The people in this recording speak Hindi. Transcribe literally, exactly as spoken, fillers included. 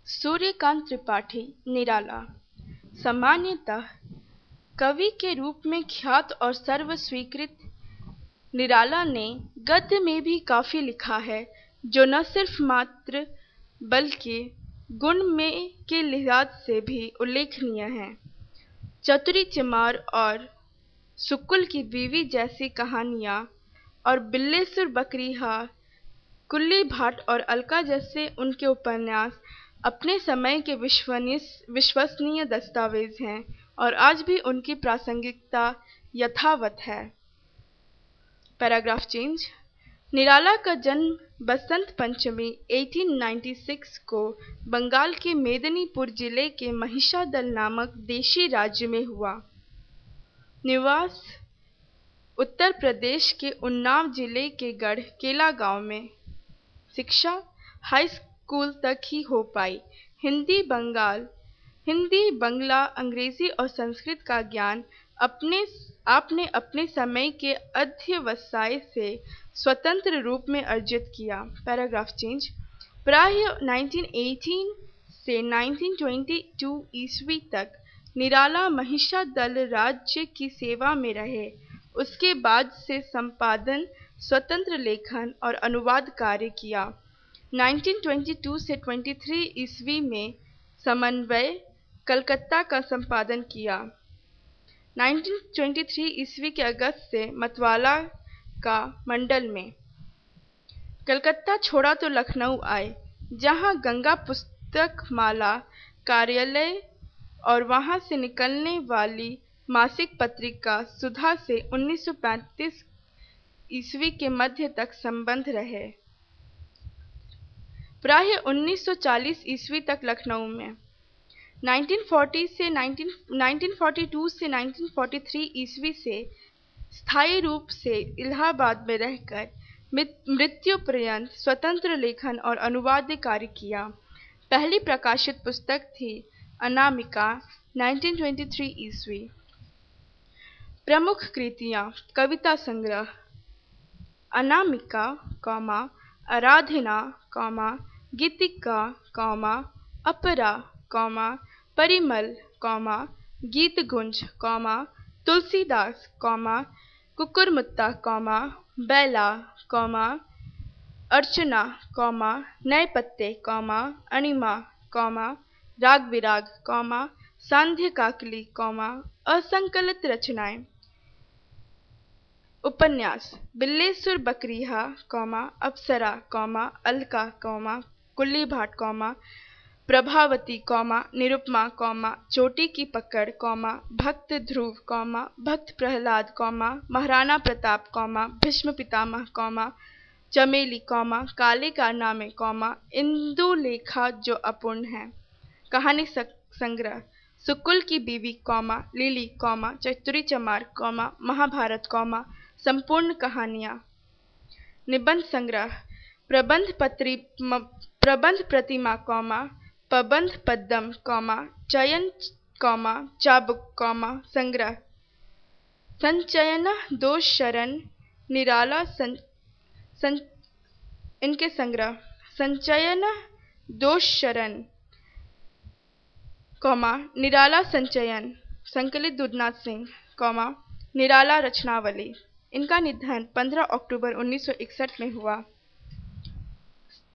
सूर्यकांत त्रिपाठी निराला सामान्यतः कवि के रूप में ख्यात और सर्वस्वीकृत निराला ने गद्य में भी काफ़ी लिखा है, जो न सिर्फ मात्र बल्कि गुण में के लिहाज से भी उल्लेखनीय है। चतुरी चमार और सुकुल की बीवी जैसी कहानियाँ और बिल्लेसुर बकरिया, कुल्ली भाट और अलका जैसे उनके उपन्यास अपने समय के विश्वसनीय दस्तावेज हैं और आज भी उनकी प्रासंगिकता यथावत है। Paragraph change. निराला का जन्म बसंत पंचमी अठारह सौ छियानवे को बंगाल के मेदिनीपुर जिले के महिषादल नामक देशी राज्य में हुआ। निवास उत्तर प्रदेश के उन्नाव जिले के गढ़ केला गांव में। शिक्षा हाई स्कूल तक ही हो पाई। हिंदी बंगाल हिंदी बंगला अंग्रेजी और संस्कृत का ज्ञान अपने आपने अपने समय के अध्यवसाय से स्वतंत्र रूप में अर्जित किया। Paragraph change. प्राय उन्नीस सौ अठारह से उन्नीस सौ बाईस ईस्वी तक निराला महिषादल राज्य की सेवा में रहे। उसके बाद से संपादन, स्वतंत्र लेखन और अनुवाद कार्य किया। उन्नीस सौ बाईस से तेईस ईस्वी में समन्वय कलकत्ता का संपादन किया। उन्नीस सौ तेईस ईस्वी के अगस्त से मतवाला का मंडल में। कलकत्ता छोड़ा तो लखनऊ आए, जहां गंगा पुस्तक माला कार्यालय और वहां से निकलने वाली मासिक पत्रिका सुधा से उन्नीस सौ पैंतीस ईस्वी के मध्य तक संबंध रहे। प्राय उन्नीस सौ चालीस ईस्वी तक लखनऊ में। उन्नीस सौ चालीस से उन्नीस सौ बयालीस से उन्नीस सौ तैंतालीस ईस्वी से स्थायी रूप से इलाहाबाद में रहकर मृत्यु पर्यंत स्वतंत्र लेखन और अनुवाद कार्य किया। पहली प्रकाशित पुस्तक थी अनामिका उन्नीस सौ तेईस ईस्वी। प्रमुख कृतियाँ: कविता संग्रह अनामिका, आराधना, गीतिका, अपरा, परिमल, गीतगुंज, तुलसीदास, कुकुरमुत्ता, बैला, अर्चना, नए पत्ते, अणिमा, राग विराग, सांध्य काकली, असंकलित रचनाएं। उपन्यास: बिल्लेसुर बकरिया, अप्सरा, अलका, कुल्ली भाट, प्रभावती, निरुपमा, चोटी की पकड़, भक्त ध्रुव, भक्त प्रहलाद, महाराणा प्रताप, भीष्म पितामह, चमेली, काले कारनामे, इंदुलेखा जो अपूर्ण है। कहानी संग्रह: सुकुल की बीवी, लिली, चतुरी चमार, महाभारत, संपूर्ण कहानियाँ। निबंध संग्रह: प्रबंध पत्री प्रबंध प्रतिमा, प्रबंध पद्यम, चयन, चाबुक, संग्रह। संचयन दोष शरण निराला सं, सं, इनके संग्रह। संचयन दोष शरण, निराला संचयन, संकलित दुधनाथ सिंह, निराला रचनावली। इनका निधन पंद्रह अक्टूबर उन्नीस सौ इकसठ में हुआ।